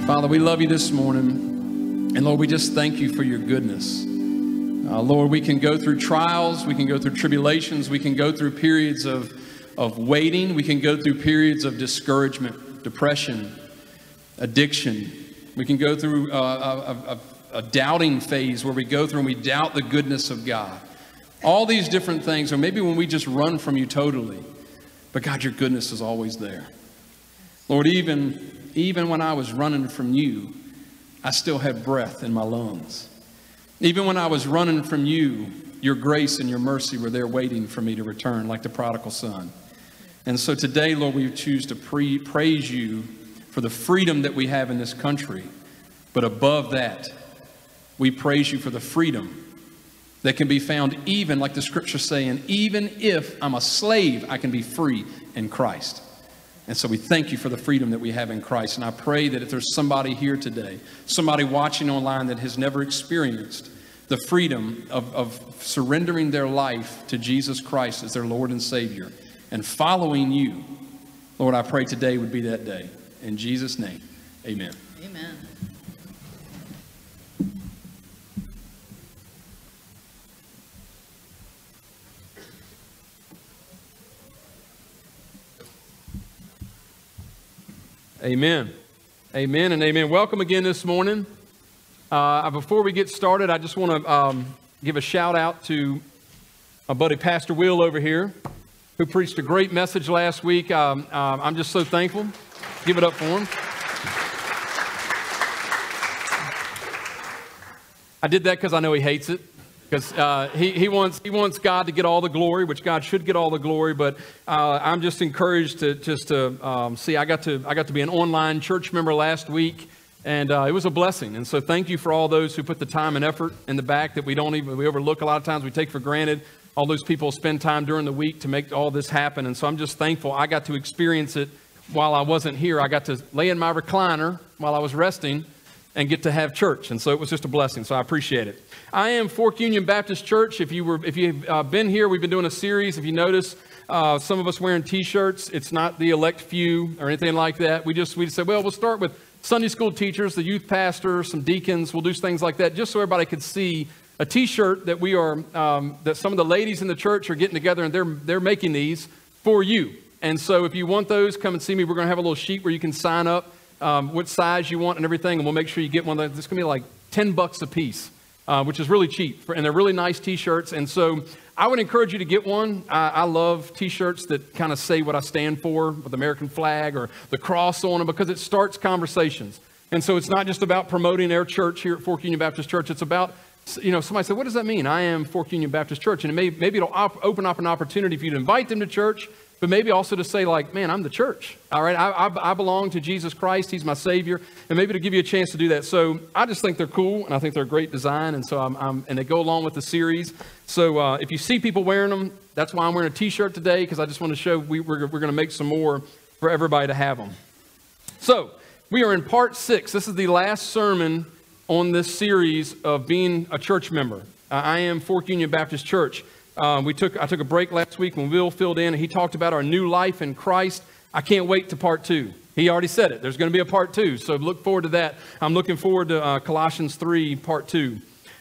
Father, we love you this morning. And Lord, we just thank you for your goodness. Lord, we can go through trials. We can go through tribulations. We can go through periods of waiting. We can go through periods of discouragement, depression, addiction. We can go through a doubting phase where we go through and we doubt the goodness of God. All these different things, or maybe when we just run from you totally. But God, your goodness is always there. Lord, even when I was running from you, I still had breath in my lungs. Even when I was running from you, your grace and your mercy were there waiting for me to return like the prodigal son. And so today, Lord, we choose to praise you for the freedom that we have in this country. But above that, we praise you for the freedom that can be found even, like the scripture's saying, even if I'm a slave, I can be free in Christ. And so we thank you for the freedom that we have in Christ. And I pray that if there's somebody here today, somebody watching online that has never experienced the freedom of surrendering their life to Jesus Christ as their Lord and Savior and following you, Lord, I pray today would be that day. In Jesus' name, amen. Amen. Amen. Amen and amen. Welcome again this morning. Before we get started, I just want to give a shout out to my buddy Pastor Will over here, who preached a great message last week. I'm just so thankful. Give it up for him. I did that because I know he hates it. Because he wants God to get all the glory, which God should get all the glory. But I'm just encouraged to see. I got to be an online church member last week, and it was a blessing. And so thank you for all those who put the time and effort in the back that we overlook a lot of times. We take for granted. All those people spend time during the week to make all this happen. And so I'm just thankful I got to experience it while I wasn't here. I got to lay in my recliner while I was resting and get to have church. And so it was just a blessing. So I appreciate it. I am Fork Union Baptist Church. If you've been here, we've been doing a series. If you notice, some of us wearing T-shirts. It's not the elect few or anything like that. We said, well, we'll start with Sunday school teachers, the youth pastor, some deacons. We'll do things like that just so everybody could see a T-shirt that we are, that some of the ladies in the church are getting together and they're making these for you. And so if you want those, come and see me. We're going to have a little sheet where you can sign up what size you want and everything, and we'll make sure you get one of those. It's going to be like $10 a piece. Which is really cheap, and they're really nice T-shirts. And so I would encourage you to get one. I love T-shirts that kind of say what I stand for, with the American flag or the cross on them, because it starts conversations. And so it's not just about promoting our church here at Fork Union Baptist Church. It's about, somebody said, what does that mean? I am Fork Union Baptist Church. And maybe it'll open up an opportunity for you to invite them to church, but maybe also to say like, man, I'm the church. All right, I belong to Jesus Christ. He's my Savior. And maybe to give you a chance to do that. So I just think they're cool, and I think they're a great design. And so and they go along with the series. So if you see people wearing them, that's why I'm wearing a T-shirt today, because I just want to show we're going to make some more for everybody to have them. So we are in part 6. This is the last sermon on this series of being a church member. I am Fork Union Baptist Church. I took a break last week when Will filled in, and he talked about our new life in Christ. I can't wait to part 2. He already said it. There's going to be a part 2, so look forward to that. I'm looking forward to Colossians 3, part 2.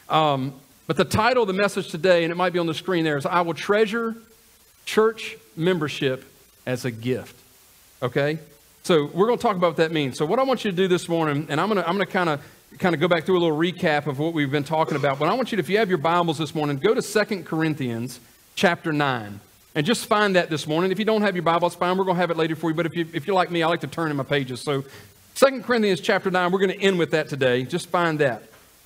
But the title of the message today, and it might be on the screen there, is I will treasure church membership as a gift. Okay? So we're going to talk about what that means. So what I want you to do this morning, and I'm going to kind of go back through a little recap of what we've been talking about. But I want you to, if you have your Bibles this morning, go to 2 Corinthians chapter 9. And just find that this morning. If you don't have your Bible, it's fine. We're going to have it later for you. But if you're like me, I like to turn in my pages. So 2 Corinthians chapter 9, we're going to end with that today. Just find that.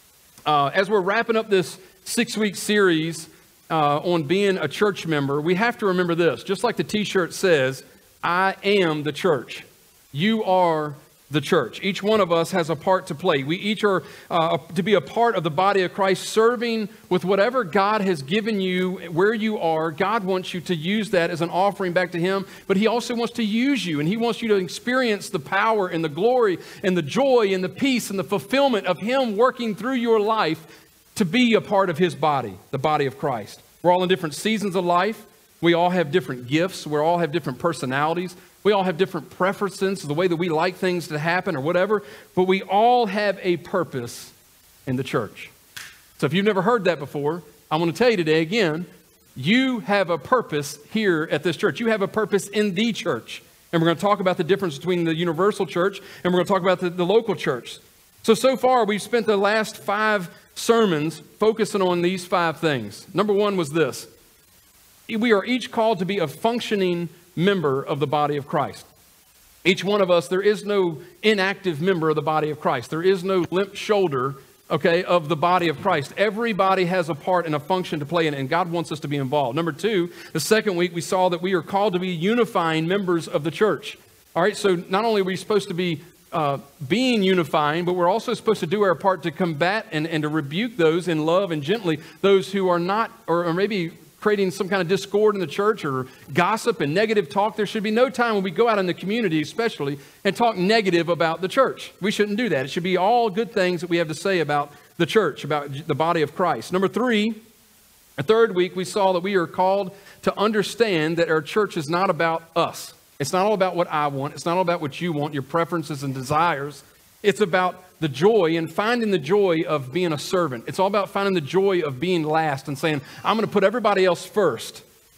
As we're wrapping up this 6-week series on being a church member, we have to remember this. Just like the T-shirt says, I am the church. You are the church. Each one of us has a part to play. We each are to be a part of the body of Christ, serving with whatever God has given you, where you are. God wants you to use that as an offering back to Him, but He also wants to use you, and He wants you to experience the power and the glory and the joy and the peace and the fulfillment of Him working through your life to be a part of His body, the body of Christ. We're all in different seasons of life. We all have different gifts. We all have different personalities. We all have different preferences, the way that we like things to happen or whatever, but we all have a purpose in the church. So if you've never heard that before, I want to tell you today again, you have a purpose here at this church. You have a purpose in the church. And we're going to talk about the difference between the universal church and we're going to talk about the local church. So far, we've spent the last 5 sermons focusing on these 5 things. Number 1 was this. We are each called to be a functioning member of the body of Christ. Each one of us, there is no inactive member of the body of Christ. There is no limp shoulder, okay, of the body of Christ. Everybody has a part and a function to play in it, and God wants us to be involved. Number 2, the second week, we saw that we are called to be unifying members of the church. All right, so not only are we supposed to be being unifying, but we're also supposed to do our part to combat and to rebuke those in love and gently, those who are not, or maybe creating some kind of discord in the church or gossip and negative talk. There should be no time when we go out in the community especially and talk negative about the church. We shouldn't do that. It should be all good things that we have to say about the church, about the body of Christ. Number 3, the third week, we saw that we are called to understand that our church is not about us. It's not all about what I want. It's not all about what you want, your preferences and desires. It's about the joy and finding the joy of being a servant. It's all about finding the joy of being last and saying, I'm going to put everybody else first.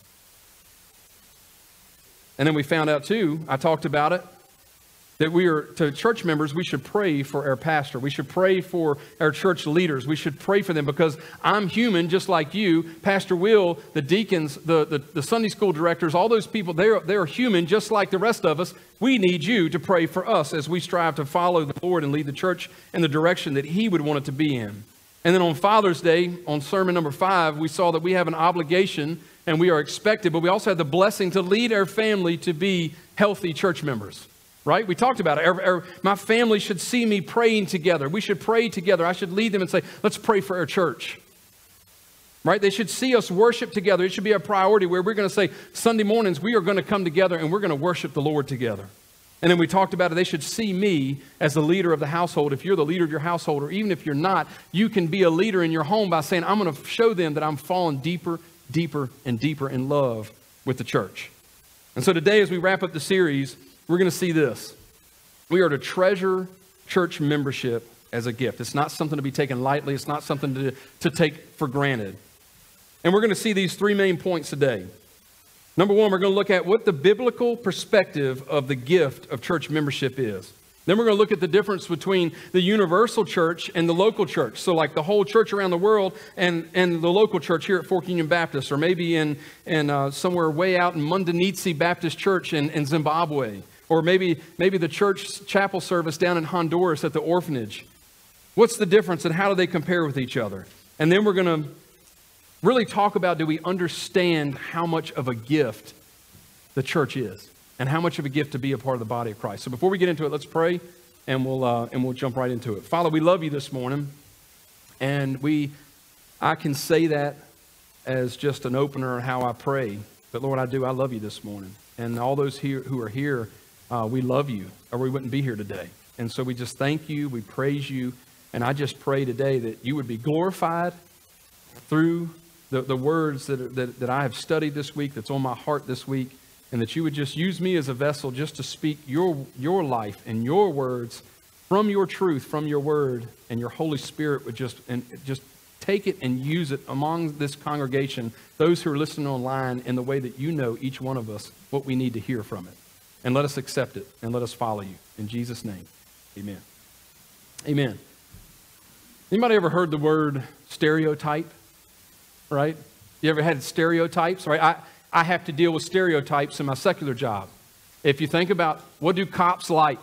And then we found out too, I talked about it, that we are, to church members, we should pray for our pastor. We should pray for our church leaders. We should pray for them because I'm human just like you. Pastor Will, the deacons, the Sunday school directors, all those people, they're human just like the rest of us. We need you to pray for us as we strive to follow the Lord and lead the church in the direction that He would want it to be in. And then on Father's Day, on sermon number 5, we saw that we have an obligation and we are expected, but we also have the blessing to lead our family to be healthy church members. Right? We talked about it. My family should see me praying together. We should pray together. I should lead them and say, let's pray for our church. Right? They should see us worship together. It should be a priority where we're going to say, Sunday mornings, we are going to come together and we're going to worship the Lord together. And then we talked about it. They should see me as the leader of the household. If you're the leader of your household, or even if you're not, you can be a leader in your home by saying, I'm going to show them that I'm falling deeper, deeper, and deeper in love with the church. And so today, as we wrap up the series, we're going to see this. We are to treasure church membership as a gift. It's not something to be taken lightly. It's not something to take for granted. And we're going to see these 3 main points today. Number 1, we're going to look at what the biblical perspective of the gift of church membership is. Then we're going to look at the difference between the universal church and the local church. So like the whole church around the world and the local church here at Fork Union Baptist, or maybe in somewhere way out in Mundanitsi Baptist Church in Zimbabwe. Or maybe the church chapel service down in Honduras at the orphanage. What's the difference and how do they compare with each other? And then we're going to really talk about, do we understand how much of a gift the church is and how much of a gift to be a part of the body of Christ. So before we get into it, let's pray and we'll jump right into it. Father, we love you this morning, and I can say that as just an opener on how I pray. But Lord, I love you this morning. And all those here who are here, we love you, or we wouldn't be here today. And so we just thank you, we praise you, and I just pray today that you would be glorified through the words that I have studied this week, that's on my heart this week, and that you would just use me as a vessel just to speak your life and your words from your truth, from your word, and your Holy Spirit would just take it and use it among this congregation, those who are listening online, in the way that you know each one of us what we need to hear from it. And let us accept it and let us follow you. In Jesus' name, amen. Amen. Anybody ever heard the word stereotype? Right? You ever had stereotypes? Right? I have to deal with stereotypes in my secular job. If you think about, what do cops like?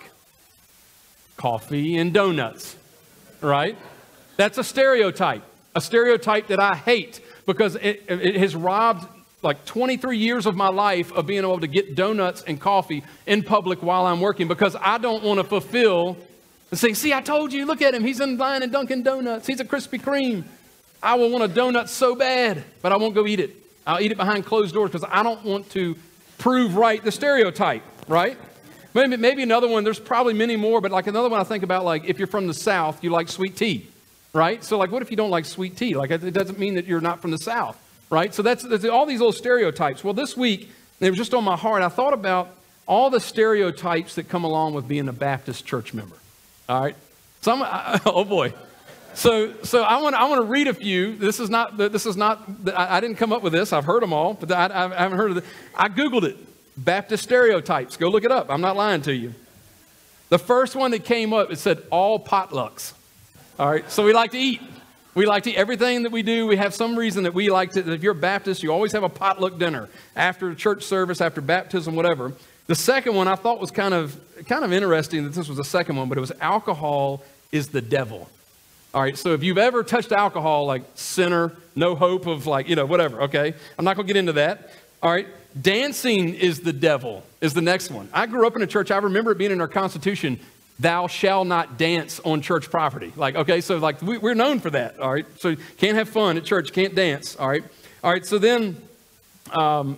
Coffee and donuts. Right? That's a stereotype that I hate, because it has robbed like 23 years of my life of being able to get donuts and coffee in public while I'm working, because I don't want to fulfill and say, see, I told you, look at him. He's in line at Dunkin' Donuts. He's a Krispy Kreme. I will want a donut so bad, but I won't go eat it. I'll eat it behind closed doors because I don't want to prove right the stereotype, right? Maybe another one, there's probably many more, but like another one I think about, like if you're from the South, you like sweet tea, right? So like, what if you don't like sweet tea? Like, it doesn't mean that you're not from the South. Right? So that's all these little stereotypes. Well, this week, it was just on my heart, I thought about all the stereotypes that come along with being a Baptist church member. All right. Oh boy. So I want to read a few. This is not, I didn't come up with this. I've heard them all, but I haven't heard of it. I Googled it. Baptist stereotypes. Go look it up. I'm not lying to you. The first one that came up, it said all potlucks. All right. So we like to eat. We like to eat everything that we do. We have some reason that we like to, if you're a Baptist, you always have a potluck dinner after church service, after baptism, whatever. The second one I thought was kind of interesting that this was the second one, but it was alcohol is the devil. All right, so if you've ever touched alcohol, like sinner, no hope of like, whatever, okay? I'm not going to get into that. All right, dancing is the devil is the next one. I grew up in a church. I remember it being in our Constitution, thou shalt not dance on church property. Like, okay, so like we're known for that, all right? So you can't have fun at church, can't dance, all right? All right, so then when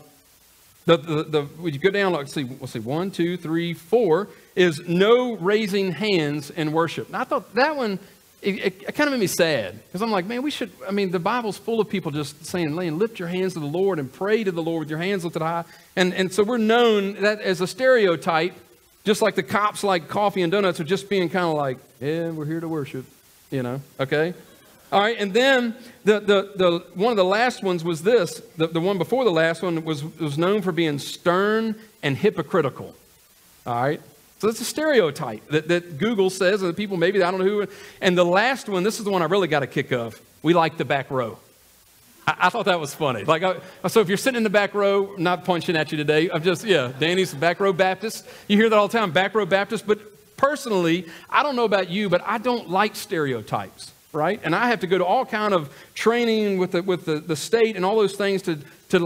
you go down, let's see, 1, 2, 3, 4 is no raising hands in worship. And I thought that one, it kind of made me sad because I'm like, man, the Bible's full of people just saying, lift your hands to the Lord and pray to the Lord with your hands lifted high. And so we're known that as a stereotype, just like the cops like coffee and donuts are just being kind of like, yeah, we're here to worship, okay? All right, and then the one of the last ones was this. The one before the last one was known for being stern and hypocritical. All right, so it's a stereotype that Google says, and the people maybe, I don't know who. And the last one, this is the one I really got a kick of. We like the back row. I thought that was funny. So if you're sitting in the back row, not punching at you today, Danny's a back row Baptist. You hear that all the time, back row Baptist. But personally, I don't know about you, but I don't like stereotypes, right? And I have to go to all kind of training with the state and all those things to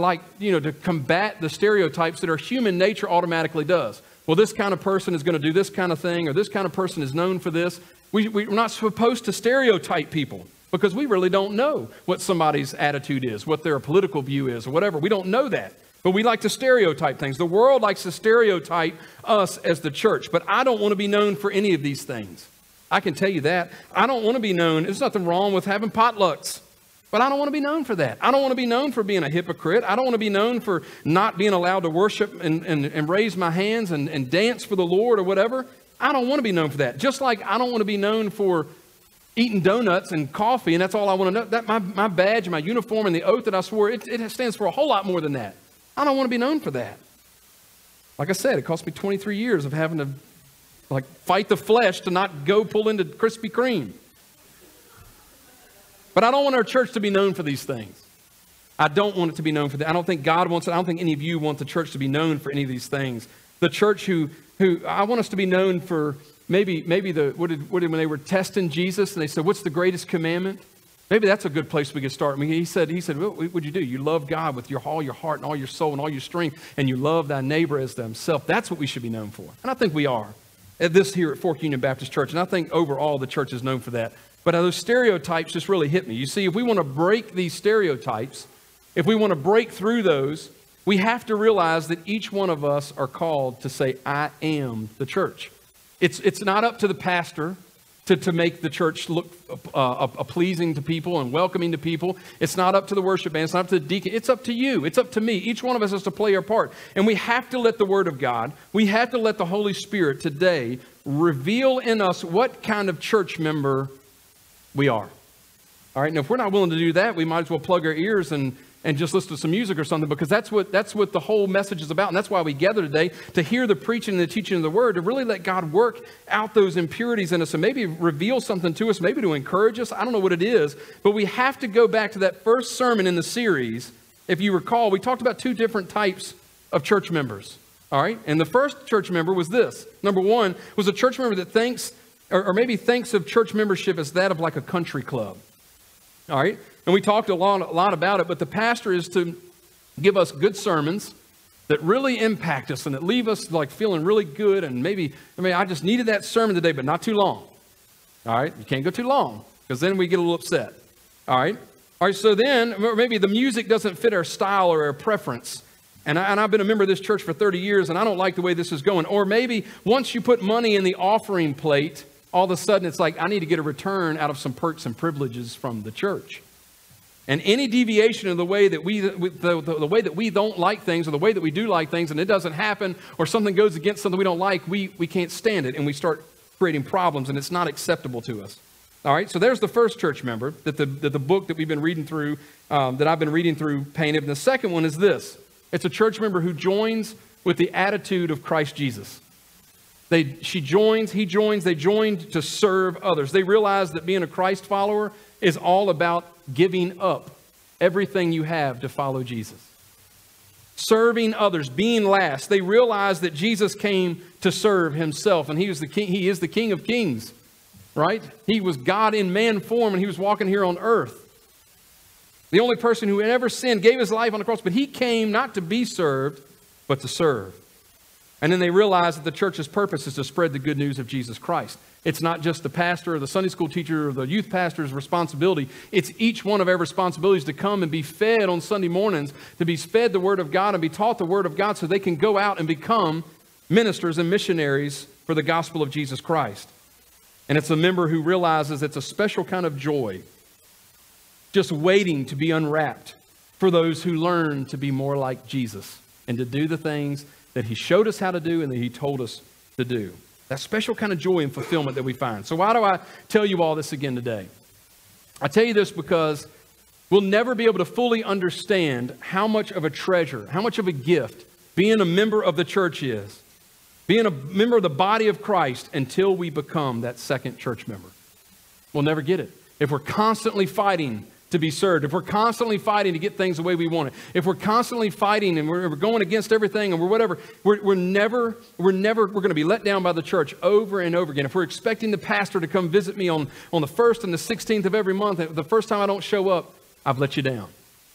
combat the stereotypes that our human nature automatically does. Well, this kind of person is going to do this kind of thing, or this kind of person is known for this. We're not supposed to stereotype people, because we really don't know what somebody's attitude is, what their political view is, or whatever. We don't know that. But we like to stereotype things. The world likes to stereotype us as the church. But I don't want to be known for any of these things. I can tell you that. I don't want to be known. There's nothing wrong with having potlucks. But I don't want to be known for that. I don't want to be known for being a hypocrite. I don't want to be known for not being allowed to worship and raise my hands and dance for the Lord or whatever. I don't want to be known for that. Just like I don't want to be known for eating donuts and coffee, and that's all I want to know. That my badge, my uniform, and the oath that I swore, it stands for a whole lot more than that. I don't want to be known for that. Like I said, it cost me 23 years of having to fight the flesh to not go pull into Krispy Kreme. But I don't want our church to be known for these things. I don't want it to be known for that. I don't think God wants it. I don't think any of you want the church to be known for any of these things. The church who I want us to be known for. Maybe when they were testing Jesus and they said, what's the greatest commandment? Maybe that's a good place we could start. I mean, he said, what would you do? You love God with all your heart and all your soul and all your strength, and you love thy neighbor as thyself. That's what we should be known for. And I think we are here at Fork Union Baptist Church. And I think overall the church is known for that. But those stereotypes just really hit me. You see, if we want to break these stereotypes, if we want to break through those, we have to realize that each one of us are called to say, I am the church. It's not up to the pastor to make the church look pleasing to people and welcoming to people. It's not up to the worship band. It's not up to the deacon. It's up to you. It's up to me. Each one of us has to play our part. And we have to let the Word of God, we have to let the Holy Spirit today reveal in us what kind of church member we are. All right. And if we're not willing to do that, we might as well plug our ears and just listen to some music or something, because that's what the whole message is about. And that's why we gather today, to hear the preaching and the teaching of the Word, to really let God work out those impurities in us and maybe reveal something to us, maybe to encourage us. I don't know what it is, but we have to go back to that first sermon in the series. If you recall, we talked about two different types of church members. All right. And the first church member was this. Number one was a church member that thinks of church membership as that of like a country club. All right. And we talked a lot about it, but the pastor is to give us good sermons that really impact us and that leave us like feeling really good. And I just needed that sermon today, but not too long. All right. You can't go too long, because then we get a little upset. All right. All right. So then maybe the music doesn't fit our style or our preference. And I've been a member of this church for 30 years, and I don't like the way this is going. Or maybe once you put money in the offering plate, all of a sudden it's like, I need to get a return out of some perks and privileges from the church. And any deviation in the way that the way that we don't like things, or the way that we do like things, and it doesn't happen, or something goes against something we don't like, we can't stand it, and we start creating problems, and it's not acceptable to us. All right, so there's the first church member that the book that we've been reading through, that I've been reading through, painted. And the second one is this. It's a church member who joins with the attitude of Christ Jesus. They joined to serve others. They realize that being a Christ follower is all about giving up everything you have to follow Jesus. Serving others, being last. They realize that Jesus came to serve himself, and he is the King of Kings, right? He was God in man form, and he was walking here on earth. The only person who ever sinned, gave his life on the cross, but he came not to be served, but to serve. And then they realize that the church's purpose is to spread the good news of Jesus Christ. It's not just the pastor or the Sunday school teacher or the youth pastor's responsibility. It's each one of our responsibilities to come and be fed on Sunday mornings, to be fed the Word of God and be taught the Word of God so they can go out and become ministers and missionaries for the gospel of Jesus Christ. And it's a member who realizes it's a special kind of joy, just waiting to be unwrapped for those who learn to be more like Jesus and to do the things that he showed us how to do and that he told us to do. That special kind of joy and fulfillment that we find. So why do I tell you all this again today? I tell you this because we'll never be able to fully understand how much of a treasure, how much of a gift being a member of the church is, being a member of the body of Christ, until we become that second church member. We'll never get it. If we're constantly fighting to be served, if we're constantly fighting to get things the way we want it, if we're constantly fighting and we're going against everything and we're whatever, we're going to be let down by the church over and over again. If we're expecting the pastor to come visit me on the 1st and the 16th of every month, the first time I don't show up, I've let you down.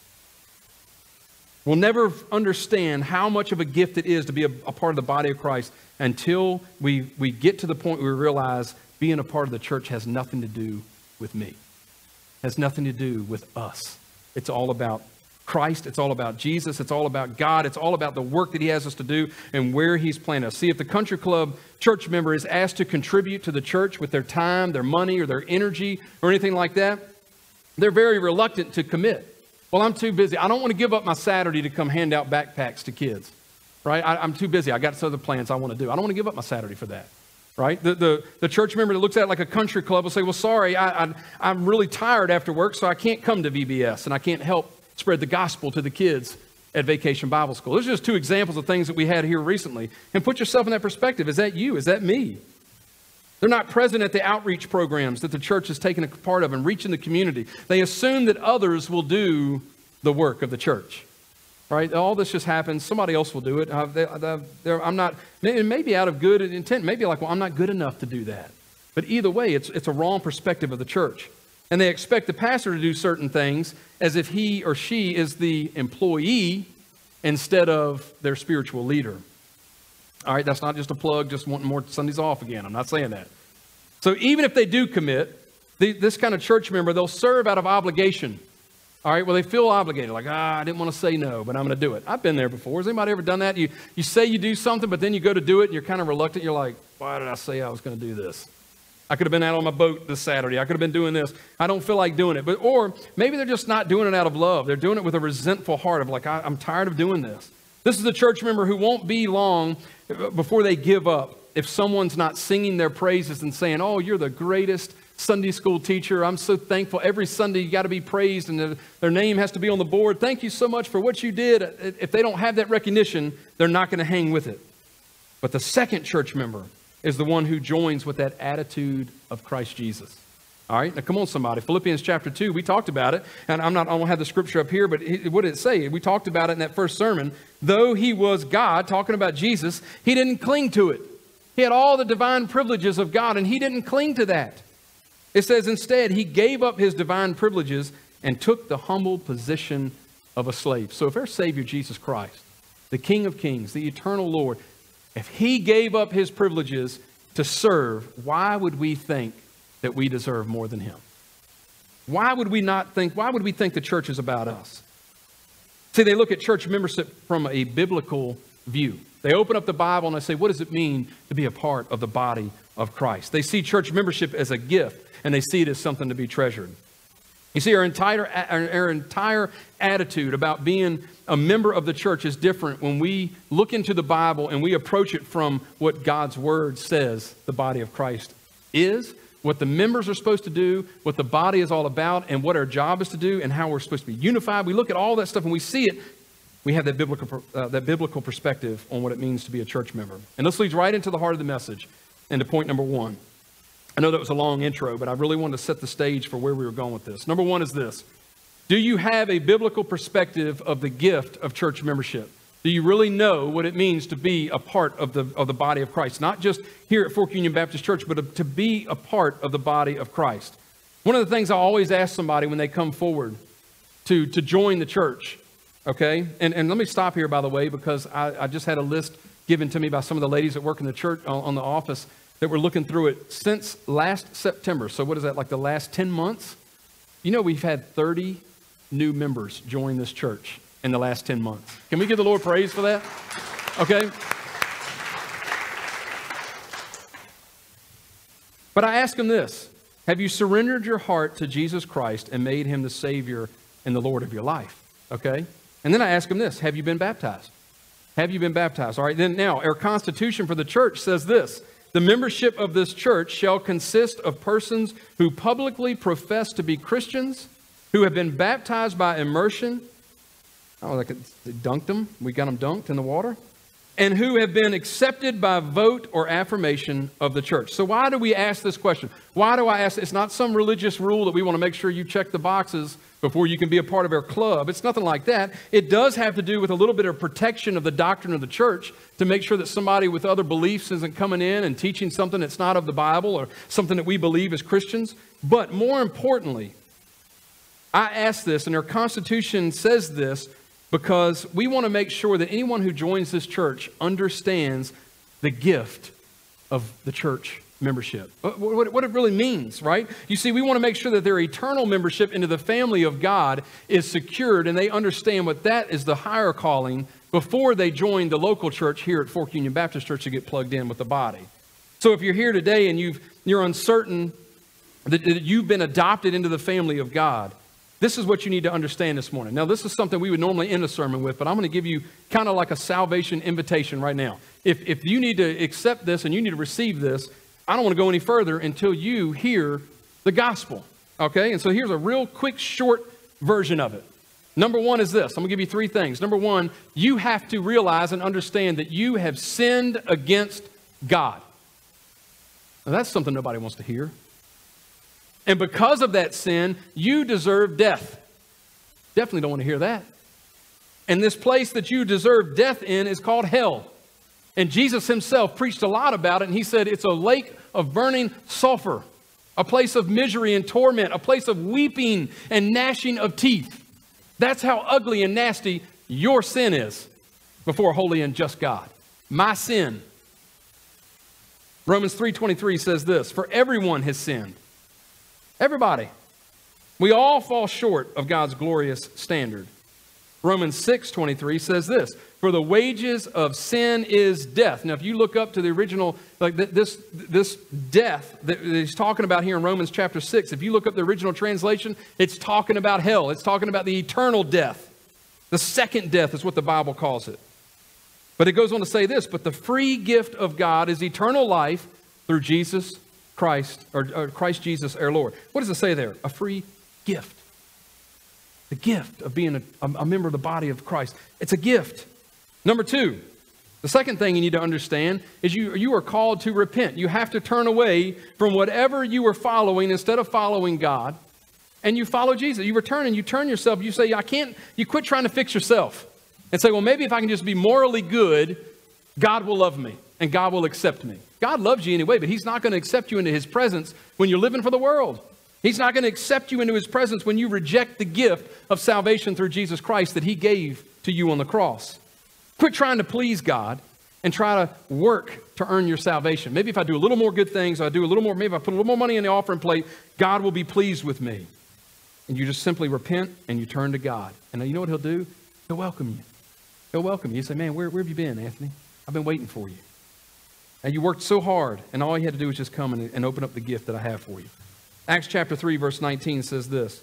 We'll never understand how much of a gift it is to be a part of the body of Christ until we get to the point where we realize being a part of the church has nothing to do with me. Has nothing to do with us. It's all about Christ. It's all about Jesus. It's all about God. It's all about the work that he has us to do and where he's planted us. See, if the country club church member is asked to contribute to the church with their time, their money, or their energy, or anything like that, they're very reluctant to commit. Well, I'm too busy. I don't want to give up my Saturday to come hand out backpacks to kids, right? I'm too busy. I got other plans I want to do. I don't want to give up my Saturday for that. Right? The church member that looks at it like a country club will say, well, sorry, I'm really tired after work, so I can't come to VBS, and I can't help spread the gospel to the kids at Vacation Bible School. Those are just two examples of things that we had here recently. And put yourself in that perspective. Is that you? Is that me? They're not present at the outreach programs that the church has taken a part of and reaching the community. They assume that others will do the work of the church. Right? All this just happens. Somebody else will do it. I'm not, maybe out of good intent, maybe like, well, I'm not good enough to do that. But either way, it's a wrong perspective of the church. And they expect the pastor to do certain things as if he or she is the employee instead of their spiritual leader. All right, that's not just a plug, just wanting more Sundays off again. I'm not saying that. So even if they do commit, this kind of church member, they'll serve out of obligation. All right, well, they feel obligated, like, I didn't want to say no, but I'm going to do it. I've been there before. Has anybody ever done that? You say you do something, but then you go to do it, and you're kind of reluctant. You're like, why did I say I was going to do this? I could have been out on my boat this Saturday. I could have been doing this. I don't feel like doing it. Or maybe they're just not doing it out of love. They're doing it with a resentful heart of like, I'm tired of doing this. This is a church member who won't be long before they give up if someone's not singing their praises and saying, oh, you're the greatest Sunday school teacher. I'm so thankful. Every Sunday you got to be praised and their name has to be on the board. Thank you so much for what you did. If they don't have that recognition, they're not going to hang with it. But the second church member is the one who joins with that attitude of Christ Jesus. All right, now come on somebody. Philippians chapter 2, we talked about it. And I don't have the scripture up here, but what did it say? We talked about it in that first sermon. Though he was God, talking about Jesus, he didn't cling to it. He had all the divine privileges of God and he didn't cling to that. It says instead, he gave up his divine privileges and took the humble position of a slave. So if our Savior, Jesus Christ, the King of Kings, the eternal Lord, if he gave up his privileges to serve, why would we think that we deserve more than him? Why would we think the church is about us? See, they look at church membership from a biblical view. They open up the Bible and they say, what does it mean to be a part of the body of Christ? They see church membership as a gift and they see it as something to be treasured. You see, our entire attitude about being a member of the church is different when we look into the Bible and we approach it from what God's Word says the body of Christ is, what the members are supposed to do, what the body is all about, and what our job is to do, and how we're supposed to be unified. We look at all that stuff and we see it. We have that biblical perspective on what it means to be a church member. And this leads right into the heart of the message, and to point number one. I know that was a long intro, but I really wanted to set the stage for where we were going with this. Number one is this. Do you have a biblical perspective of the gift of church membership? Do you really know what it means to be a part of the body of Christ? Not just here at Fork Union Baptist Church, but to be a part of the body of Christ. One of the things I always ask somebody when they come forward to join the church, okay? And let me stop here, by the way, because I just had a list given to me by some of the ladies that work in the church on the office that were looking through it since last September. So what is that, like the last 10 months? You know, we've had 30 new members join this church in the last 10 months. Can we give the Lord praise for that? Okay. But I ask them this. Have you surrendered your heart to Jesus Christ and made him the Savior and the Lord of your life? Okay. And then I ask them this. Have you been baptized? Have you been baptized? All right. Then now, our constitution for the church says this. The membership of this church shall consist of persons who publicly profess to be Christians, who have been baptized by immersion. Oh, like they dunked them. We got them dunked in the water. And who have been accepted by vote or affirmation of the church. So why do we ask this question? Why do I ask? It's not some religious rule that we want to make sure you check the boxes before you can be a part of our club. It's nothing like that. It does have to do with a little bit of protection of the doctrine of the church to make sure that somebody with other beliefs isn't coming in and teaching something that's not of the Bible or something that we believe as Christians. But more importantly, I ask this, and our Constitution says this, because we want to make sure that anyone who joins this church understands the gift of the church membership. What it really means, right? You see, we want to make sure that their eternal membership into the family of God is secured, and they understand what that is, the higher calling, before they join the local church here at Fork Union Baptist Church to get plugged in with the body. So if you're here today and you're uncertain that you've been adopted into the family of God, this is what you need to understand this morning. Now, this is something we would normally end a sermon with, but I'm going to give you kind of like a salvation invitation right now. If you need to accept this and you need to receive this, I don't want to go any further until you hear the gospel, okay? And so here's a real quick, short version of it. Number one is this. I'm going to give you three things. Number one, you have to realize and understand that you have sinned against God. Now, that's something nobody wants to hear. And because of that sin, you deserve death. Definitely don't want to hear that. And this place that you deserve death in is called hell. And Jesus himself preached a lot about it. And he said it's a lake of burning sulfur, a place of misery and torment, a place of weeping and gnashing of teeth. That's how ugly and nasty your sin is before a holy and just God. My sin. Romans 3:23 says this, for everyone has sinned. Everybody. We all fall short of God's glorious standard. Romans 6:23 says this, for the wages of sin is death. Now, if you look up to the original, like this death that he's talking about here in Romans chapter 6, if you look up the original translation, it's talking about hell. It's talking about the eternal death. The second death is what the Bible calls it. But it goes on to say this, but the free gift of God is eternal life through Jesus Christ, or Christ Jesus our Lord. What does it say there? A free gift. The gift of being a member of the body of Christ. It's a gift. Number two, the second thing you need to understand is you are called to repent. You have to turn away from whatever you were following instead of following God, and you follow Jesus. You return and you turn yourself. You say, you quit trying to fix yourself and say, well, maybe if I can just be morally good, God will love me and God will accept me. God loves you anyway, but he's not going to accept you into his presence when you're living for the world. He's not going to accept you into his presence when you reject the gift of salvation through Jesus Christ that he gave to you on the cross. Quit trying to please God and try to work to earn your salvation. Maybe if I do a little more good things, maybe if I put a little more money in the offering plate, God will be pleased with me. And you just simply repent and you turn to God. And you know what he'll do? He'll welcome you. He'll welcome you. You say, man, where have you been, Anthony? I've been waiting for you. And you worked so hard, and all you had to do was just come and open up the gift that I have for you. Acts chapter 3, verse 19 says this.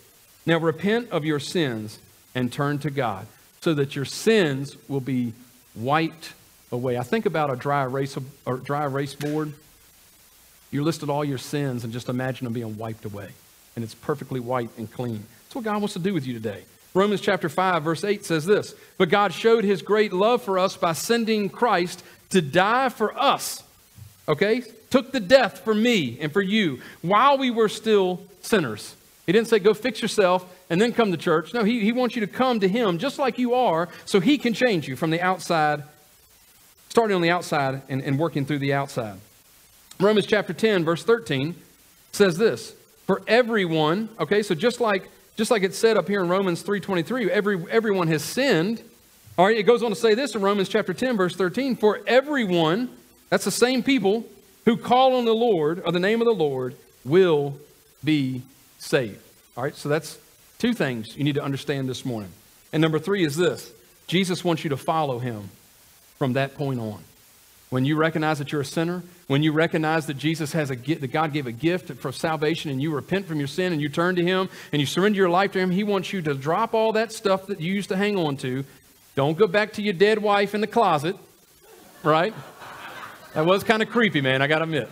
Now repent of your sins and turn to God so that your sins will be wiped away. I think about a dry erase board. You listed all your sins and just imagine them being wiped away. And it's perfectly white and clean. That's what God wants to do with you today. Romans chapter 5, verse 8 says this, but God showed his great love for us by sending Christ to die for us. Okay? Took the death for me and for you while we were still sinners. He didn't say go fix yourself and then come to church. No, he wants you to come to him just like you are so he can change you from the outside, starting on the outside and working through the outside. Romans chapter 10, verse 13 says this, for everyone, okay, so just like it said up here in Romans 3:23, everyone has sinned. All right, it goes on to say this in Romans chapter 10, verse 13, for everyone, that's the same people who call on the Lord, or the name of the Lord, will be saved. All right, so that's two things you need to understand this morning. And number three is this, Jesus wants you to follow him from that point on. When you recognize that you're a sinner, when you recognize that Jesus has a gift, that God gave a gift for salvation, and you repent from your sin and you turn to him and you surrender your life to him, he wants you to drop all that stuff that you used to hang on to. Don't go back to your dead wife in the closet, right? That was kind of creepy, man, I got to admit.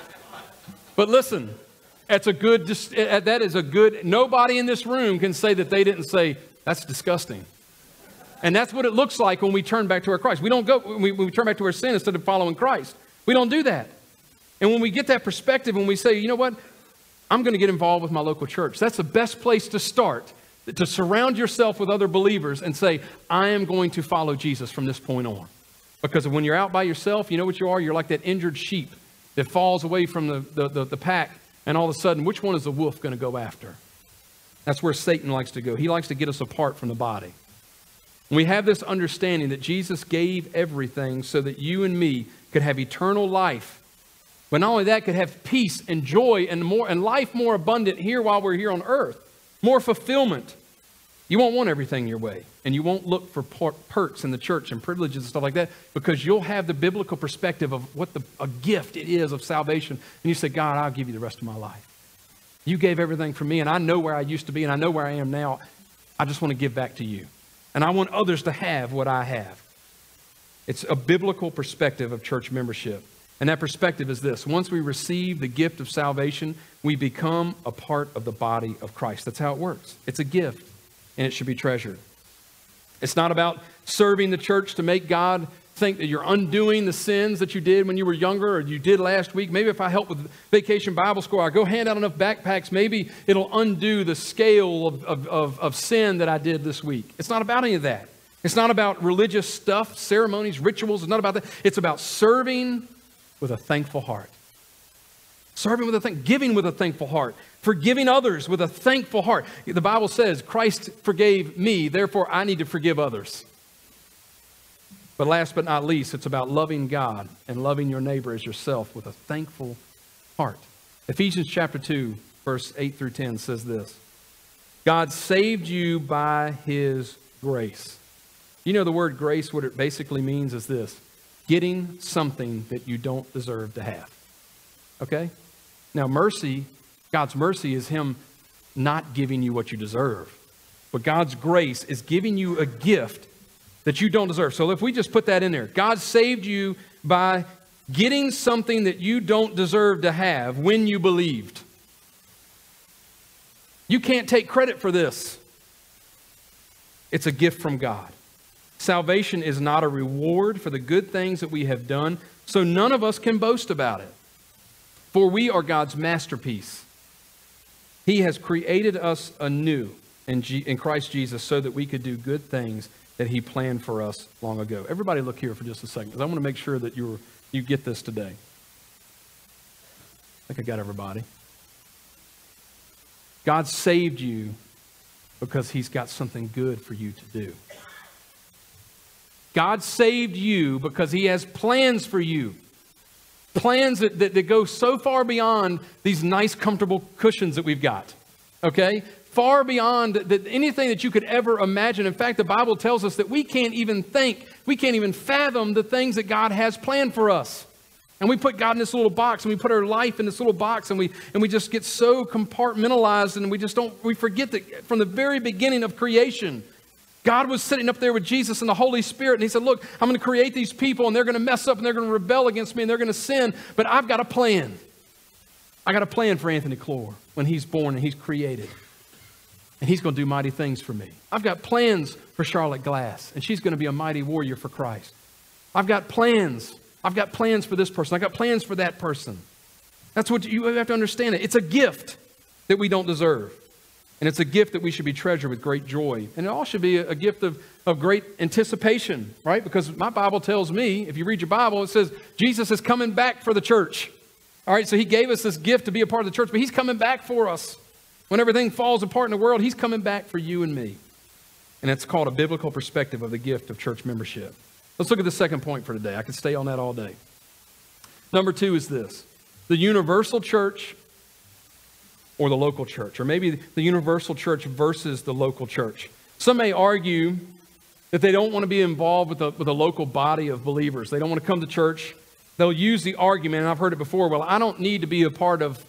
But listen, that is a good, nobody in this room can say that they didn't say, that's disgusting. And that's what it looks like when we turn back to our Christ. We don't go, we turn back to our sin instead of following Christ. We don't do that. And when we get that perspective, when we say, you know what, I'm going to get involved with my local church. That's the best place to start, to surround yourself with other believers and say, I am going to follow Jesus from this point on. Because when you're out by yourself, you know what you are? You're like that injured sheep that falls away from the pack. And all of a sudden, which one is the wolf going to go after? That's where Satan likes to go. He likes to get us apart from the body. We have this understanding that Jesus gave everything so that you and me could have eternal life. But not only that, could have peace and joy and life more abundant here while we're here on earth. More fulfillment. You won't want everything your way. And you won't look for perks in the church and privileges and stuff like that, because you'll have the biblical perspective of what a gift it is of salvation. And you say, God, I'll give you the rest of my life. You gave everything for me, and I know where I used to be, and I know where I am now. I just want to give back to you. And I want others to have what I have. It's a biblical perspective of church membership. And that perspective is this. Once we receive the gift of salvation, we become a part of the body of Christ. That's how it works. It's a gift, and it should be treasured. It's not about serving the church to make God think that you're undoing the sins that you did when you were younger or you did last week. Maybe if I help with Vacation Bible School, I go hand out enough backpacks, maybe it'll undo the scale of sin that I did this week. It's not about any of that. It's not about religious stuff, ceremonies, rituals. It's not about that. It's about serving with a thankful heart. Serving with giving with a thankful heart. Forgiving others with a thankful heart. The Bible says, Christ forgave me, therefore I need to forgive others. But last but not least, it's about loving God and loving your neighbor as yourself with a thankful heart. Ephesians chapter 2, verse 8 through 10 says this. God saved you by his grace. You know the word grace, what it basically means is this. Getting something that you don't deserve to have. Okay? Now mercy, God's mercy is him not giving you what you deserve. But God's grace is giving you a gift that you don't deserve. So if we just put that in there, God saved you by getting something that you don't deserve to have when you believed. You can't take credit for this. It's a gift from God. Salvation is not a reward for the good things that we have done, so none of us can boast about it. For we are God's masterpiece. He has created us anew in Christ Jesus so that we could do good things that he planned for us long ago. Everybody look here for just a second, because I want to make sure that you get this today. I think I got everybody. God saved you because he's got something good for you to do. God saved you because he has plans for you. Plans that go so far beyond these nice, comfortable cushions that we've got. Okay? Far beyond anything that you could ever imagine. In fact, the Bible tells us that we can't even think, we can't even fathom the things that God has planned for us. And we put God in this little box, and we put our life in this little box, and we just get so compartmentalized, and we forget that from the very beginning of creation, God was sitting up there with Jesus and the Holy Spirit, and he said, look, I'm going to create these people, and they're going to mess up, and they're going to rebel against me, and they're going to sin, but I've got a plan. I got a plan for Anthony Clore when he's born and he's created. And he's going to do mighty things for me. I've got plans for Charlotte Glass, and she's going to be a mighty warrior for Christ. I've got plans for this person. I've got plans for that person. That's what you have to understand. It's a gift that we don't deserve. And it's a gift that we should be treasured with great joy. And it all should be a gift of great anticipation, right? Because my Bible tells me, if you read your Bible, it says Jesus is coming back for the church. All right, so he gave us this gift to be a part of the church, but he's coming back for us. When everything falls apart in the world, he's coming back for you and me. And it's called a biblical perspective of the gift of church membership. Let's look at the second point for today. I could stay on that all day. Number 2 is this: the universal church or the local church, or maybe the universal church versus the local church. Some may argue that they don't want to be involved with a local body of believers. They don't want to come to church. They'll use the argument, and I've heard it before, well, I don't need to be a part of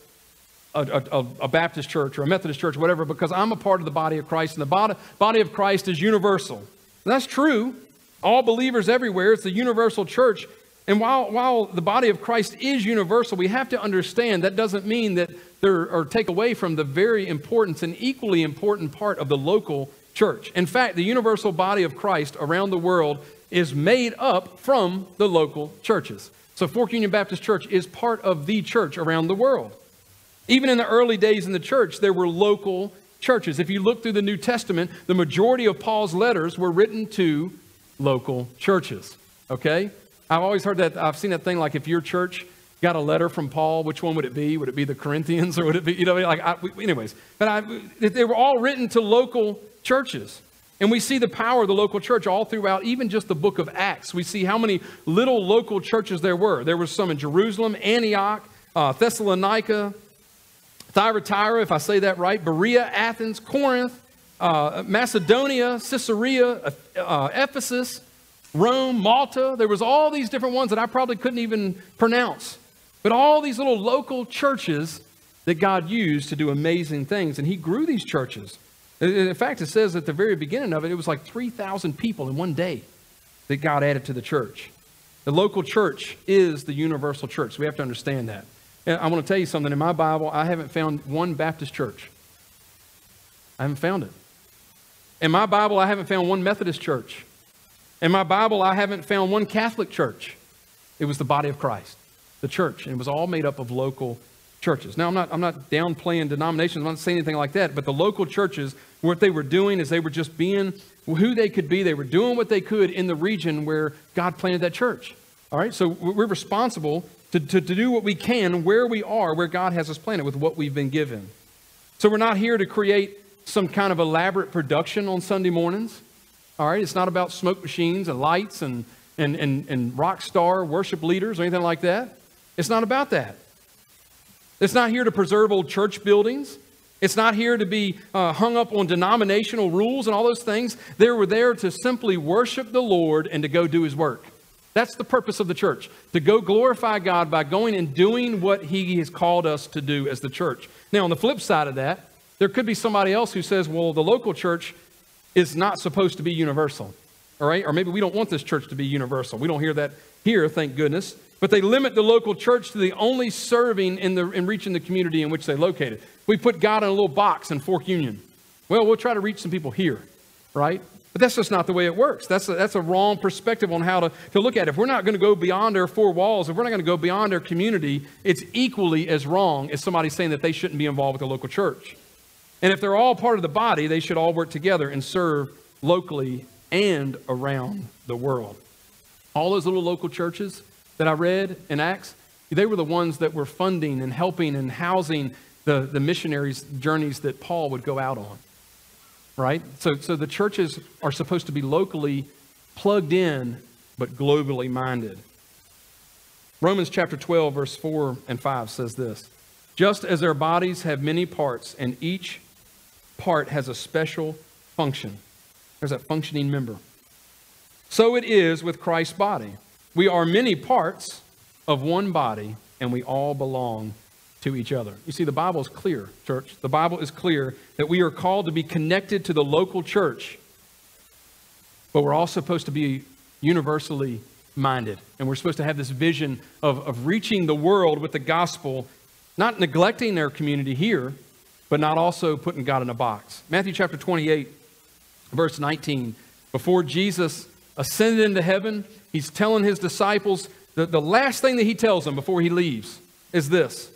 a Baptist church or a Methodist church or whatever, because I'm a part of the body of Christ, and the body of Christ is universal. And that's true. All believers everywhere, it's the universal church. And while the body of Christ is universal, we have to understand that doesn't mean that or take away from the very important and equally important part of the local church. In fact, the universal body of Christ around the world is made up from the local churches. So Fork Union Baptist Church is part of the church around the world. Even in the early days in the church, there were local churches. If you look through the New Testament, the majority of Paul's letters were written to local churches. Okay? I've always heard that. I've seen that thing like if your church got a letter from Paul, which one would it be? Would it be the Corinthians, or would it be, anyways. But they were all written to local churches. And we see the power of the local church all throughout, even just the book of Acts. We see how many little local churches there were. There were some in Jerusalem, Antioch, Thessalonica, Thyatira, if I say that right, Berea, Athens, Corinth, Macedonia, Caesarea, Ephesus, Rome, Malta. There was all these different ones that I probably couldn't even pronounce. But all these little local churches that God used to do amazing things. And he grew these churches. In fact, it says at the very beginning of it, it was like 3,000 people in one day that God added to the church. The local church is the universal church. So we have to understand that. And I want to tell you something. In my Bible, I haven't found one Baptist church. I haven't found it. In my Bible, I haven't found one Methodist church. In my Bible, I haven't found one Catholic church. It was the body of Christ, the church. And it was all made up of local churches. Now, I'm not downplaying denominations. I'm not saying anything like that. But the local churches, what they were doing is they were just being who they could be. They were doing what they could in the region where God planted that church. All right? So we're responsible to do what we can where we are, where God has us planted with what we've been given. So we're not here to create some kind of elaborate production on Sunday mornings. All right? It's not about smoke machines and lights and rock star worship leaders or anything like that. It's not about that. It's not here to preserve old church buildings. It's not here to be hung up on denominational rules and all those things. They were there to simply worship the Lord and to go do his work. That's the purpose of the church, to go glorify God by going and doing what he has called us to do as the church. Now, on the flip side of that, there could be somebody else who says, well, the local church is not supposed to be universal. All right? Or maybe we don't want this church to be universal. We don't hear that here, thank goodness. But they limit the local church to the only serving in reaching the community in which they located. We put God in a little box in Fork Union. Well, we'll try to reach some people here, right? But that's just not the way it works. That's a wrong perspective on how to look at it. If we're not going to go beyond our four walls, if we're not going to go beyond our community, it's equally as wrong as somebody saying that they shouldn't be involved with the local church. And if they're all part of the body, they should all work together and serve locally and around the world. All those little local churches that I read in Acts, they were the ones that were funding and helping and housing the missionaries' journeys that Paul would go out on, right? So the churches are supposed to be locally plugged in, but globally minded. Romans chapter 12, verse 4 and 5 says this: just as our bodies have many parts and each part has a special function. There's that functioning member. So it is with Christ's body. We are many parts of one body, and we all belong to each other. You see, the Bible is clear, church. The Bible is clear that we are called to be connected to the local church, but we're all supposed to be universally minded. And we're supposed to have this vision of reaching the world with the gospel, not neglecting their community here, but not also putting God in a box. Matthew chapter 28, verse 19. Before Jesus ascended into heaven, he's telling his disciples, the last thing that he tells them before he leaves is this: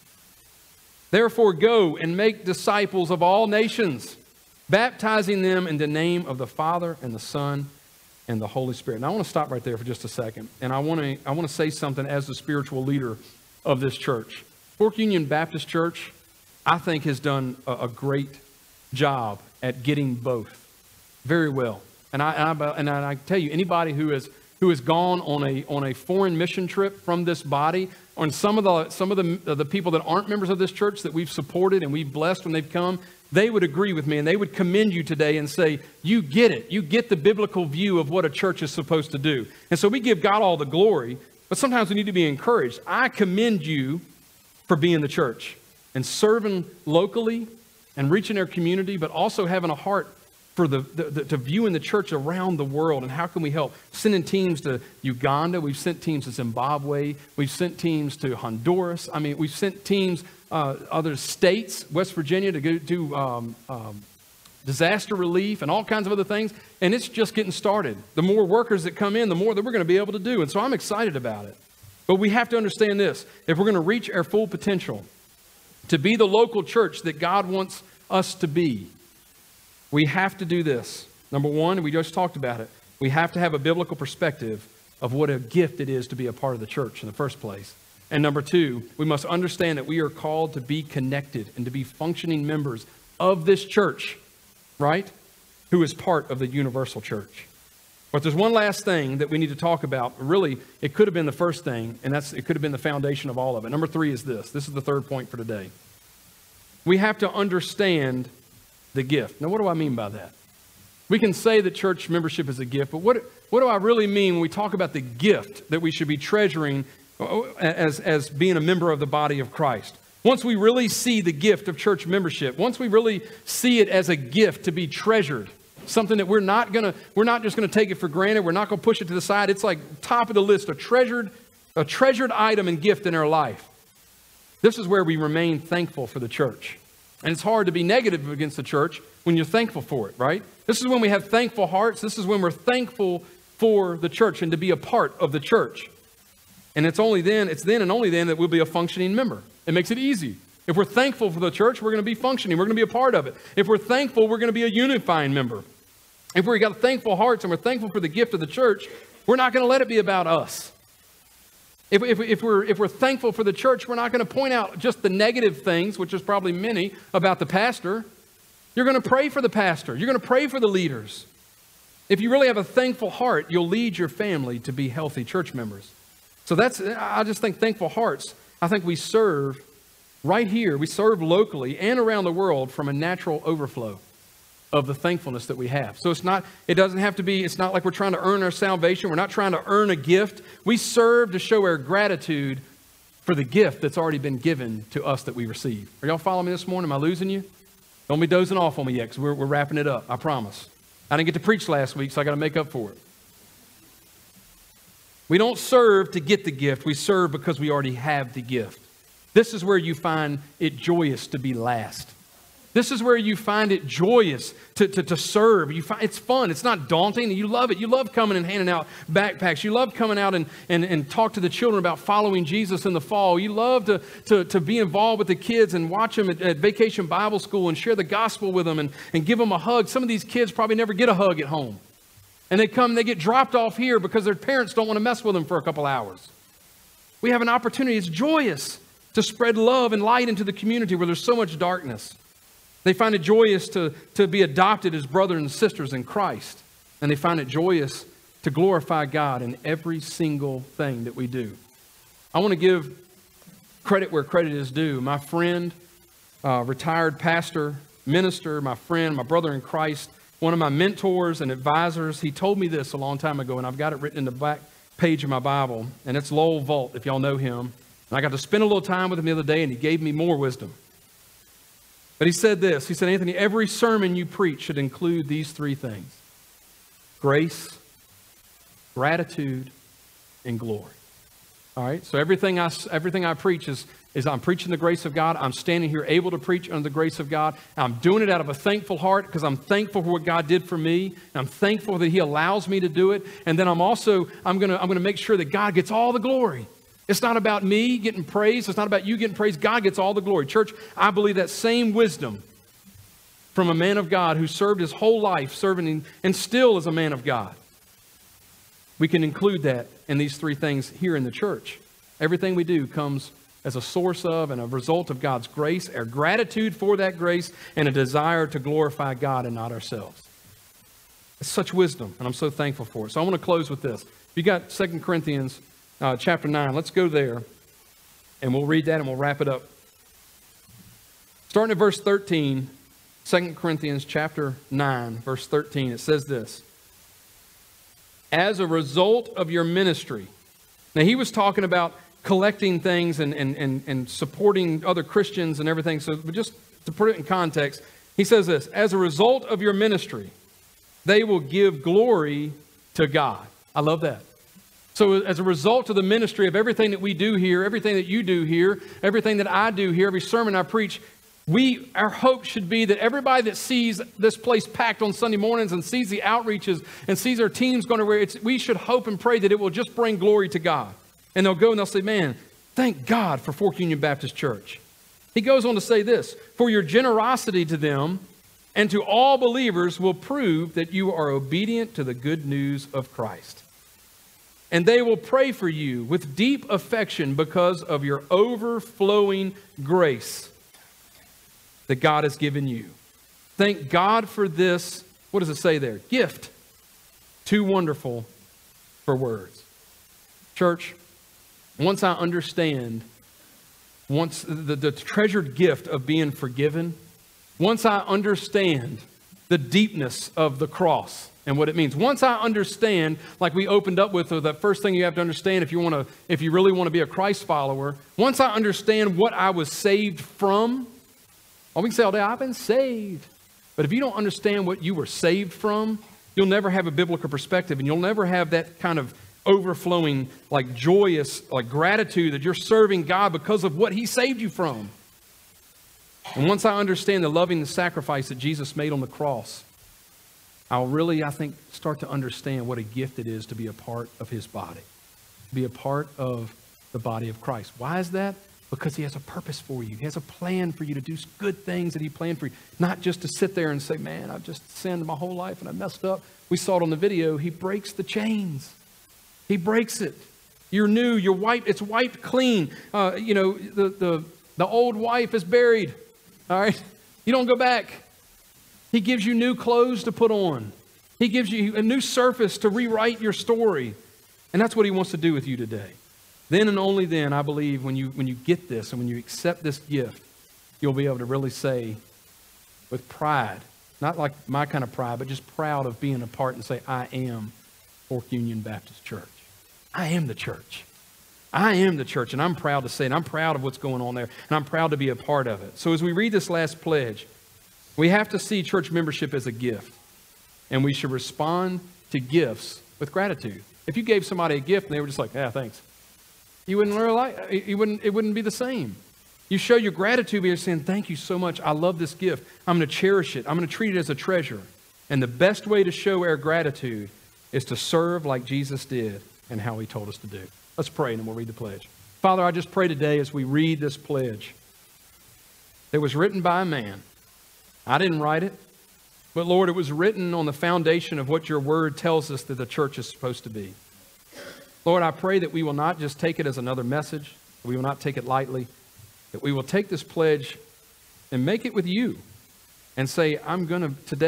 therefore go and make disciples of all nations, baptizing them in the name of the Father and the Son and the Holy Spirit. Now I want to stop right there for just a second. And I want to say something as the spiritual leader of this church. Fork Union Baptist Church, I think, has done a great job at getting both very well. And I tell you, anybody who has gone on a foreign mission trip from this body, on some of the people that aren't members of this church that we've supported and we've blessed when they've come, they would agree with me and they would commend you today and say, you get it. You get the biblical view of what a church is supposed to do. And so we give God all the glory, but sometimes we need to be encouraged. I commend you for being the church and serving locally and reaching their community, but also having a heart for to viewing the church around the world and how can we help. Sending teams to Uganda. We've sent teams to Zimbabwe. We've sent teams to Honduras. I mean, we've sent teams, other states, West Virginia, to go do disaster relief and all kinds of other things. And it's just getting started. The more workers that come in, the more that we're going to be able to do. And so I'm excited about it. But we have to understand this. If we're going to reach our full potential, to be the local church that God wants us to be, we have to do this. Number one, we just talked about it. We have to have a biblical perspective of what a gift it is to be a part of the church in the first place. And number two, we must understand that we are called to be connected and to be functioning members of this church, right? Who is part of the universal church. But there's one last thing that we need to talk about. Really, it could have been the first thing, and it could have been the foundation of all of it. Number three is this. This is the third point for today. We have to understand the gift. Now, what do I mean by that? We can say that church membership is a gift, but what do I really mean when we talk about the gift that we should be treasuring as being a member of the body of Christ? Once we really see the gift of church membership, once we really see it as a gift to be treasured, something that we're not just going to take it for granted, we're not going to push it to the side. It's like top of the list, a treasured item and gift in our life. This is where we remain thankful for the church. And it's hard to be negative against the church when you're thankful for it, right? This is when we have thankful hearts. This is when we're thankful for the church and to be a part of the church. And it's then and only then that we'll be a functioning member. It makes it easy. If we're thankful for the church, we're going to be functioning. We're going to be a part of it. If we're thankful, we're going to be a unifying member. If we've got thankful hearts and we're thankful for the gift of the church, we're not going to let it be about us. If we're thankful for the church, we're not going to point out just the negative things, which is probably many, about the pastor. You're going to pray for the pastor. You're going to pray for the leaders. If you really have a thankful heart, you'll lead your family to be healthy church members. So I just think thankful hearts, I think we serve right here. We serve locally and around the world from a natural overflow of the thankfulness that we have. So it's not like we're trying to earn our salvation. We're not trying to earn a gift. We serve to show our gratitude for the gift that's already been given to us that we receive. Are y'all following me this morning? Am I losing you? Don't be dozing off on me yet, because we're wrapping it up. I promise. I didn't get to preach last week, so I got to make up for it. We don't serve to get the gift. We serve because we already have the gift. This is where you find it joyous to be last. This is where you find it joyous to serve. It's fun. It's not daunting. You love it. You love coming and handing out backpacks. You love coming out and talk to the children about following Jesus in the fall. You love to be involved with the kids and watch them at Vacation Bible School and share the gospel with them and give them a hug. Some of these kids probably never get a hug at home. And they get dropped off here because their parents don't want to mess with them for a couple hours. We have an opportunity. It's joyous to spread love and light into the community where there's so much darkness. They find it joyous to be adopted as brothers and sisters in Christ. And they find it joyous to glorify God in every single thing that we do. I want to give credit where credit is due. My friend, retired pastor, minister, my friend, my brother in Christ, one of my mentors and advisors, he told me this a long time ago, and I've got it written in the back page of my Bible, and it's Lowell Vault, if y'all know him. And I got to spend a little time with him the other day, and he gave me more wisdom. But he said this. He said, Anthony, every sermon you preach should include these three things: grace, gratitude, and glory. All right? So everything I preach is I'm preaching the grace of God. I'm standing here able to preach under the grace of God. I'm doing it out of a thankful heart because I'm thankful for what God did for me. I'm thankful that he allows me to do it. And then I'm going to make sure that God gets all the glory. It's not about me getting praise. It's not about you getting praise. God gets all the glory. Church, I believe that same wisdom from a man of God who served his whole life serving and still is a man of God. We can include that in these three things here in the church. Everything we do comes as a source of and a result of God's grace, our gratitude for that grace, and a desire to glorify God and not ourselves. It's such wisdom, and I'm so thankful for it. So I want to close with this. You got 2 Corinthians chapter 9. Let's go there, and we'll read that, and we'll wrap it up. Starting at verse 13, 2 Corinthians chapter 9, verse 13, it says this: as a result of your ministry. Now, he was talking about collecting things and supporting other Christians and everything. So just to put it in context, he says this: as a result of your ministry, they will give glory to God. I love that. So as a result of the ministry of everything that we do here, everything that you do here, everything that I do here, every sermon I preach, our hope should be that everybody that sees this place packed on Sunday mornings and sees the outreaches and sees our teams going to where we should hope and pray that it will just bring glory to God. And they'll go and they'll say, man, thank God for Fork Union Baptist Church. He goes on to say this: for your generosity to them and to all believers will prove that you are obedient to the good news of Christ. And they will pray for you with deep affection because of your overflowing grace that God has given you. Thank God for this, what does it say there? Gift. Too wonderful for words. Church, once I understand, once the treasured gift of being forgiven, once I understand the deepness of the cross and what it means, once I understand, like we opened up with, the first thing you have to understand if you really want to be a Christ follower, once I understand what I was saved from. We can say all day, I've been saved. But if you don't understand what you were saved from, you'll never have a biblical perspective, and you'll never have that kind of overflowing, like joyous, like gratitude that you're serving God because of what he saved you from. And once I understand the loving sacrifice that Jesus made on the cross, I'll really, I think, start to understand what a gift it is to be a part of his body, be a part of the body of Christ. Why is that? Because he has a purpose for you. He has a plan for you to do good things that he planned for you. Not just to sit there and say, man, I've just sinned my whole life and I messed up. We saw it on the video. He breaks the chains. He breaks it. You're new. You're wiped. It's wiped clean. The old wife is buried. All right. You don't go back. He gives you new clothes to put on. He gives you a new surface to rewrite your story. And that's what he wants to do with you today. Then and only then, I believe, when you get this and when you accept this gift, you'll be able to really say with pride, not like my kind of pride, but just proud of being a part and say, I am Fork Union Baptist Church. I am the church. I am the church, and I'm proud to say it. I'm proud of what's going on there, and I'm proud to be a part of it. So as we read this last pledge, we have to see church membership as a gift, and we should respond to gifts with gratitude. If you gave somebody a gift and they were just like, yeah, thanks, you wouldn't really it wouldn't be the same. You show your gratitude by saying, thank you so much. I love this gift. I'm going to cherish it. I'm going to treat it as a treasure. And the best way to show our gratitude is to serve like Jesus did and how he told us to do. Let's pray and then we'll read the pledge. Father, I just pray today as we read this pledge. It was written by a man. I didn't write it. But Lord, it was written on the foundation of what your word tells us that the church is supposed to be. Lord, I pray that we will not just take it as another message. We will not take it lightly. That we will take this pledge and make it with you and say, I'm going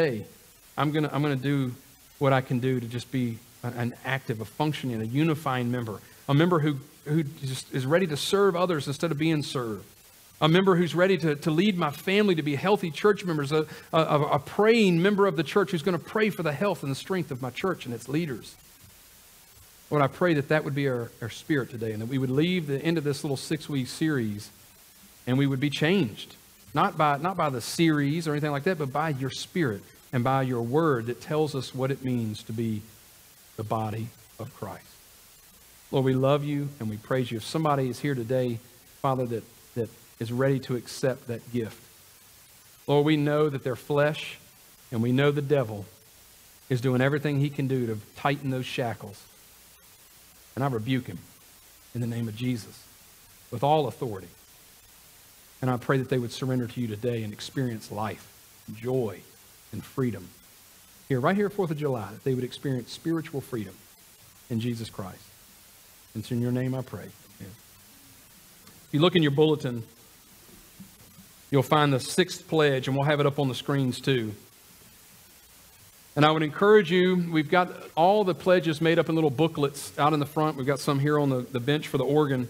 to do what I can do to just be an active, a functioning, a unifying member. A member who just is ready to serve others instead of being served. A member who's ready to lead my family to be healthy church members. A praying member of the church who's going to pray for the health and the strength of my church and its leaders. Lord, I pray that that would be our spirit today, and that we would leave the end of this little 6-week series and we would be changed. Not by the series or anything like that, but by your Spirit and by your word that tells us what it means to be the body of Christ. Lord, we love you and we praise you. If somebody is here today, Father, that is ready to accept that gift, Lord, we know that their flesh and we know the devil is doing everything he can do to tighten those shackles. And I rebuke him in the name of Jesus with all authority. And I pray that they would surrender to you today and experience life, joy, and freedom. Right here at 4th of July, that they would experience spiritual freedom in Jesus Christ. And it's in your name I pray. Amen. If you look in your bulletin, you'll find the 6th pledge, and we'll have it up on the screens too. And I would encourage you, we've got all the pledges made up in little booklets out in the front. We've got some here on the bench for the organ.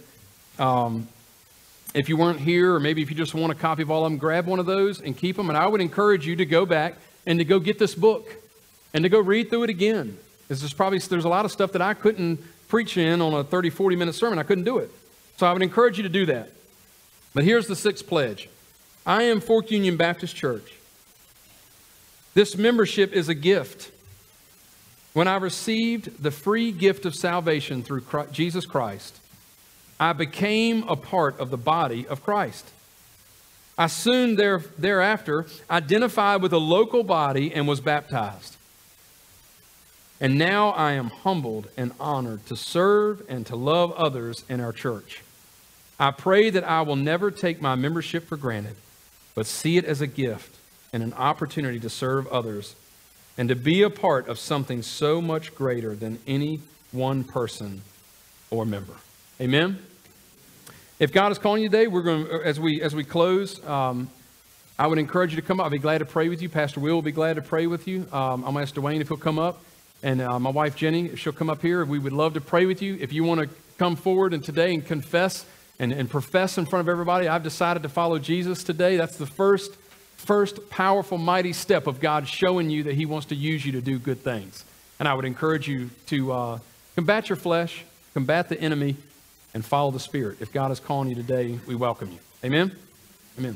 If you weren't here, or maybe if you just want a copy of all of them, grab one of those and keep them. And I would encourage you to go back and to go get this book and to go read through it again. There's a lot of stuff that I couldn't preach in on a 30, 40-minute sermon. I couldn't do it. So I would encourage you to do that. But here's the 6th pledge. I am Fork Union Baptist Church. This membership is a gift. When I received the free gift of salvation through Jesus Christ, I became a part of the body of Christ. I soon thereafter identified with a local body and was baptized. And now I am humbled and honored to serve and to love others in our church. I pray that I will never take my membership for granted, but see it as a gift and an opportunity to serve others and to be a part of something so much greater than any one person or member. Amen? If God is calling you today, we're going to, as we close, I would encourage you to come up. I'd be glad to pray with you. Pastor Will be glad to pray with you. I'm going to ask Dwayne if he'll come up. And my wife Jenny, if she'll come up here. We would love to pray with you. If you want to come forward and today and confess and profess in front of everybody, I've decided to follow Jesus today. That's the first powerful, mighty step of God showing you that he wants to use you to do good things. And I would encourage you to combat your flesh, combat the enemy, and follow the Spirit. If God is calling you today, we welcome you. Amen? Amen.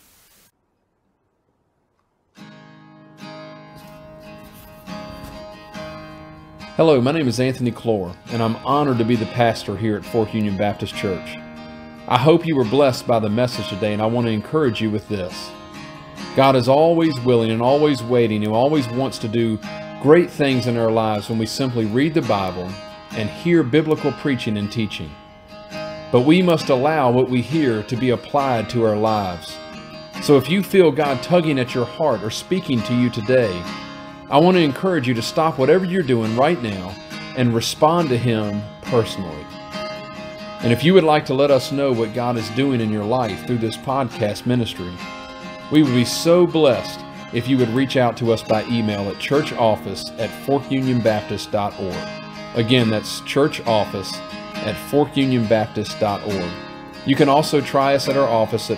Hello, my name is Anthony Clore, and I'm honored to be the pastor here at Fork Union Baptist Church. I hope you were blessed by the message today, and I want to encourage you with this. God is always willing and always waiting and always wants to do great things in our lives when we simply read the Bible and hear biblical preaching and teaching. But we must allow what we hear to be applied to our lives. So if you feel God tugging at your heart or speaking to you today, I want to encourage you to stop whatever you're doing right now and respond to Him personally. And if you would like to let us know what God is doing in your life through this podcast ministry, we would be so blessed if you would reach out to us by email at churchoffice@forkunionbaptist.org. Again, that's churchoffice@forkunionbaptist.org. You can also try us at our office at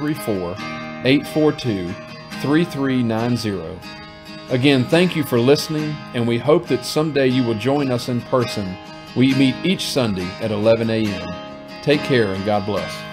434-842-3390. Again, thank you for listening, and we hope that someday you will join us in person. We meet each Sunday at 11 a.m. Take care and God bless.